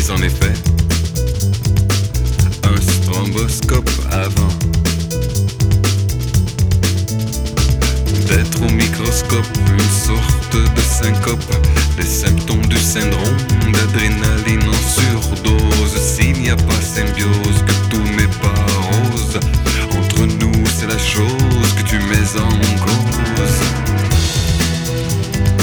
précise en effet. Un stromboscope avant d'être au microscope, une sorte de syncope, les symptômes du syndrome d'adrénaline.